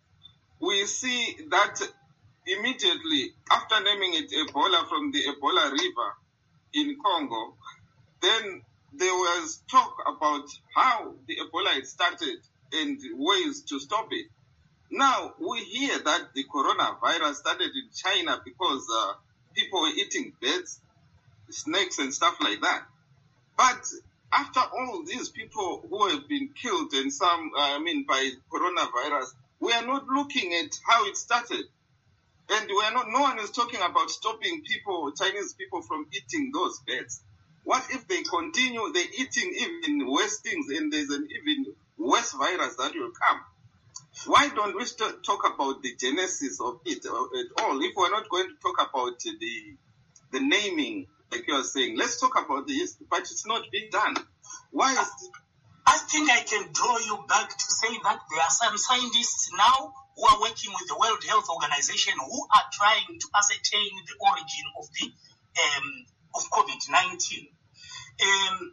we see that immediately after naming it Ebola from the Ebola River in Congo, then there was talk about how the Ebola had started and ways to stop it. Now, we hear that the coronavirus started in China because uh, people were eating birds, snakes, and stuff like that. But after all these people who have been killed and some, uh, I mean, by coronavirus, we are not looking at how it started. And we're not, no one is talking about stopping people, Chinese people, from eating those bats. What if they continue, they're eating even worse things, and there's an even worse virus that will come? Why don't we st- talk about the genesis of it at all? If we're not going to talk about the the naming, like you are saying, let's talk about the history, but it's not being done. Why is it? I think I can draw you back to say that there are some scientists now who are working with the World Health Organization who are trying to ascertain the origin of the um, of COVID nineteen. Um,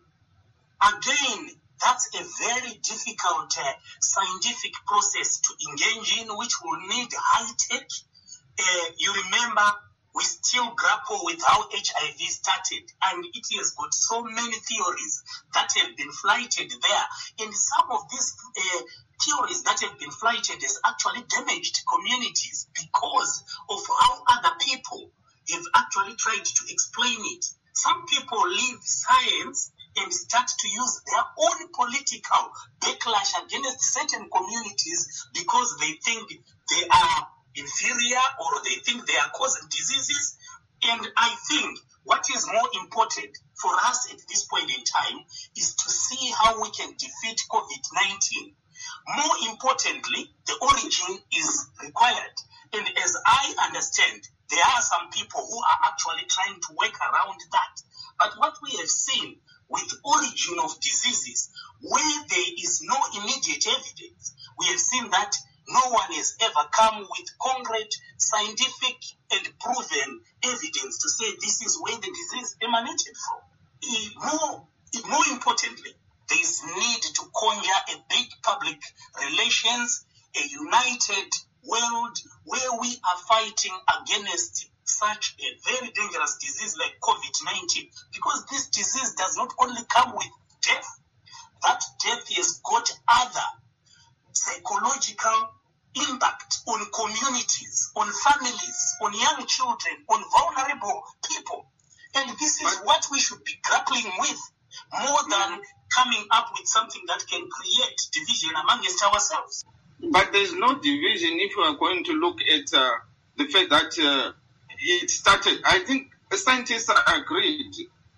again, that's a very difficult uh, scientific process to engage in, which will need high tech. Uh, you remember, we still grapple with how H I V started, and it has got so many theories that have been flighted there. And some of these uh, theories that have been flighted has actually damaged communities because of how other people have actually tried to explain it. Some people leave science and start to use their own political backlash against certain communities because they think they are inferior or they think they are causing diseases. And I think what is more important for us at this point in time is to see how we can defeat COVID nineteen. More importantly, the origin is required. And as I understand, there are some people who are actually trying to work around that. But what we have seen with origin of diseases, where there is no immediate evidence, we have seen that no one has ever come with concrete, scientific, and proven evidence to say this is where the disease emanated from. More, more importantly, there is need to conjure a big public relations, a united world where we are fighting against such a very dangerous disease like COVID nineteen, because this disease does not only come with death, that death has got other psychological impact on communities, on families, on young children, on vulnerable people. And this is what we should be grappling with more than coming up with something that can create division amongst ourselves. But there's no division if you are going to look at uh, the fact that uh, it started. I think scientists are agreed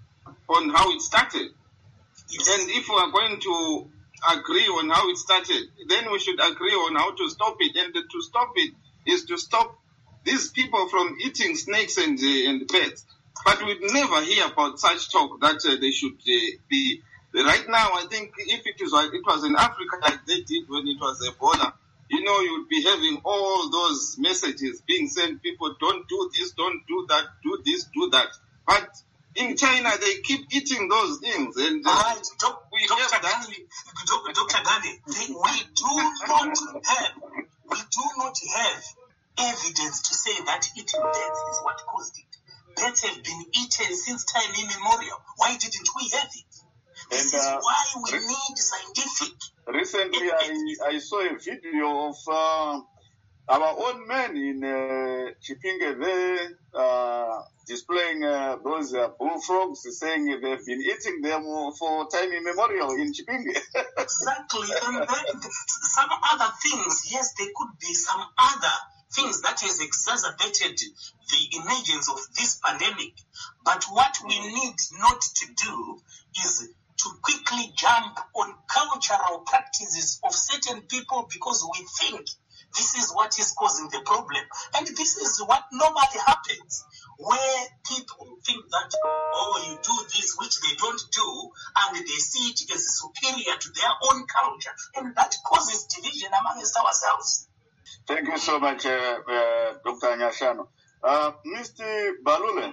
on how it started. Yes. And if we are going to agree on how it started, then we should agree on how to stop it. And to stop it is to stop these people from eating snakes and uh, and bats. But we never hear about such talk that uh, they should uh, be. Right now, I think if it was, it was in Africa like they did when it was Ebola, you know, you would be having all those messages being sent, people, don't do this, don't do that, do this, do that. But in China, they keep eating those things. And uh, right. Do- we Doctor have that. Gani, Doctor Gani, we do not have, we do not have evidence to say that eating bats is what caused it. Bats have been eaten since time immemorial. Why didn't we have it? This And, uh, is why we re- need scientific. Recently, I, I saw a video of uh, our own men in uh, Chipinge there uh, displaying uh, those uh, bullfrogs, saying they've been eating them for time immemorial in Chipinge. Exactly. And then some other things, yes, there could be some other things that has exacerbated the emergence of this pandemic. But what we need not to do is to quickly jump on cultural practices of certain people because we think this is what is causing the problem. And this is what normally happens, where people think that, oh, you do this, which they don't do, and they see it as superior to their own culture. And that causes division amongst ourselves. Thank you so much, uh, uh, Doctor Nyashano. Uh, Mister Balule,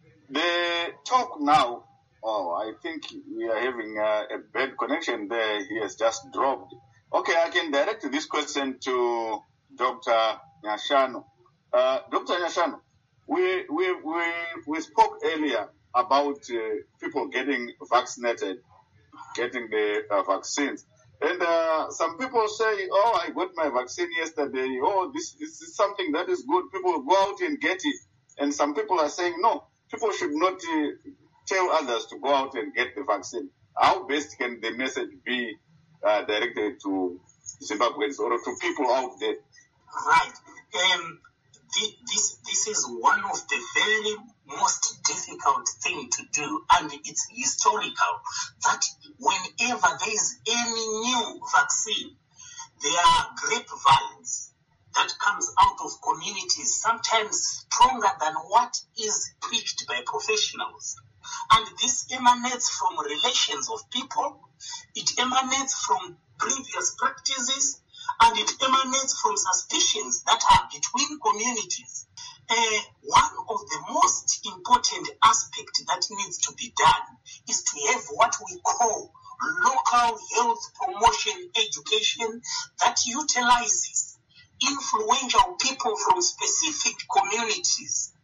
the talk now, oh, I think we are having uh, a bad connection there. He has just dropped. Okay, I can direct this question to Doctor Nyashano. Uh, Doctor Nyashano, we, we, we, we spoke earlier about uh, people getting vaccinated, getting the uh, vaccines. And uh, some people say, oh, I got my vaccine yesterday. Oh, this, this is something that is good. People go out and get it. And some people are saying, no, people should not uh, tell others to go out and get the vaccine. How best can the message be uh, directed to Zimbabweans or to people out there? Right. Um, the this, this is one of the very most difficult thing to do, and it's historical, that whenever there is any new vaccine, there are grapevines that comes out of communities, sometimes stronger than what is preached by professionals. And this emanates from relations of people, it emanates from previous practices, and it emanates from suspicions that are between communities. Uh, one of the most important aspects that needs to be done is to have what we call local health promotion education that utilizes influential people from specific communities.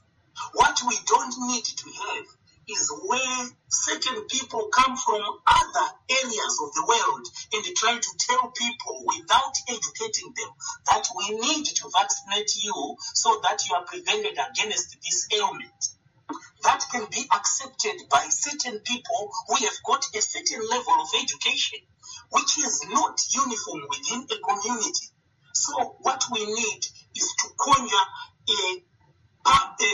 What we don't need to have is where certain people come from other areas of the world and try to tell people without educating them that we need to vaccinate you so that you are prevented against this ailment. That can be accepted by certain people who have got a certain level of education, which is not uniform within a community. So what we need is to conjure a, a,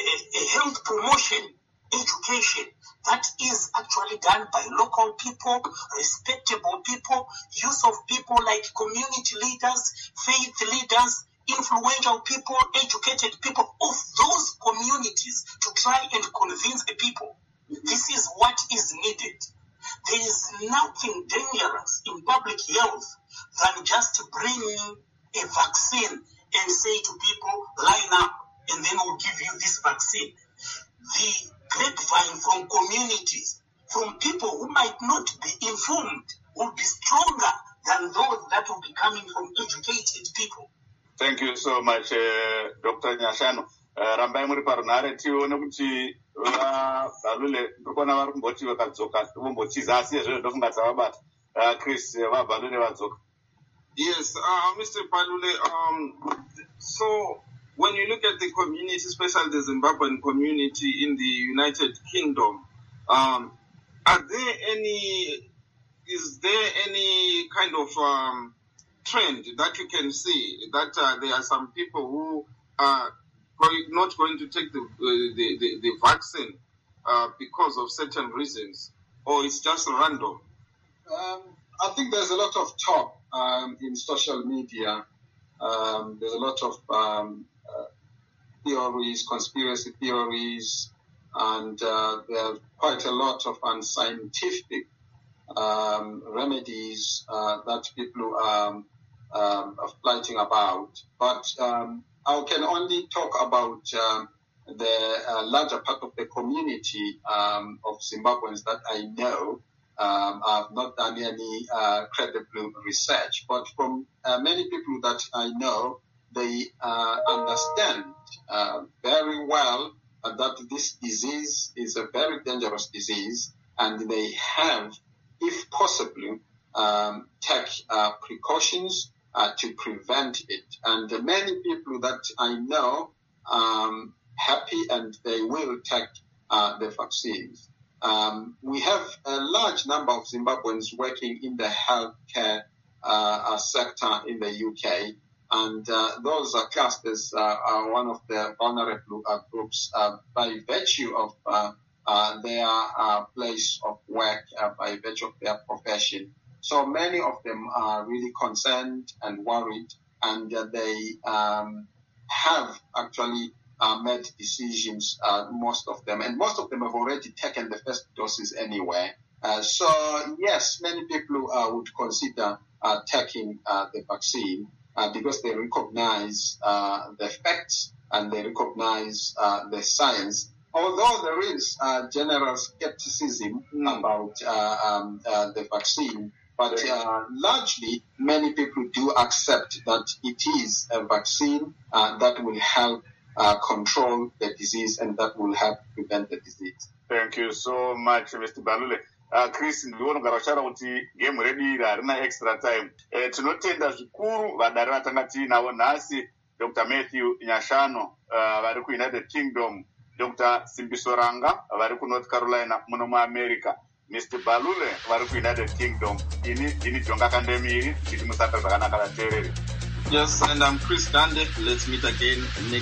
a health promotion education that is actually done by local people, respectable people, use of people like community leaders, faith leaders, influential people, educated people of those communities to try and convince the people. This is what is needed. There is nothing dangerous in public health than just bringing a vaccine and say to people, line up, and then we'll give you this vaccine. The grapevine from communities, from people who might not be informed, will be stronger than those that will be coming from educated people. Thank you so much, uh, Doctor Nyashano. Uh, Rambai muri parunare tione kuti vaBalule ndikona vari kumboti vakadzoka vombotiza asi izvozvo ndofunga dzavabata. Uh, Chris, vaBalule vadzoka. Yes, uh, Mister Balule, um, so when you look at the community, especially the Zimbabwean community in the United Kingdom, um, are there any, is there any kind of um, trend that you can see that uh, there are some people who are going, not going to take the, uh, the, the, the vaccine uh, because of certain reasons, or it's just random? Um, I think there's a lot of talk um, in social media. Um, there's a lot of um, uh, theories, conspiracy theories, and uh, there are quite a lot of unscientific um, remedies uh, that people are, um, are fighting about. But um, I can only talk about um, the uh, larger part of the community um, of Zimbabweans that I know. Um, I've not done any uh, credible research, but from uh, many people that I know, they uh, understand uh, very well uh, that this disease is a very dangerous disease, and they have, if possible, um, take uh, precautions uh, to prevent it. And uh, many people that I know um, happy and they will take uh, the vaccines. Um, we have a large number of Zimbabweans working in the healthcare uh, sector in the U K, and uh, those are classed as uh, are one of the vulnerable uh, groups uh, by virtue of uh, uh, their uh, place of work, uh, by virtue of their profession. So many of them are really concerned and worried, and uh, they um, have actually Uh, made decisions, uh, most of them, and most of them have already taken the first doses anyway. Uh, so yes, many people uh, would consider uh, taking uh, the vaccine uh, because they recognize uh, the facts and they recognize uh, the science. Although there is uh, general skepticism mm. about uh, um, uh, the vaccine, but uh, largely many people do accept that it is a vaccine uh, that will help Uh, control the disease, and that will help prevent the disease. Thank you so much, Mister Balule. Uh, Chris, ndiona ngarashara kuti game ready harina extra time. Eh, tinotenda zvikuru vadari vatanga tinavo nhasi, Doctor Matthew Nyashano uh, vari ku United Kingdom, Doctor Simbisoranga vari ku North Carolina muno muAmerica, Mister Balule vari ku United Kingdom. Ini ini jonga kandemiri tiri musaka zvakanaka vateereri. Yes, and I'm Chris Dande. Let's meet again next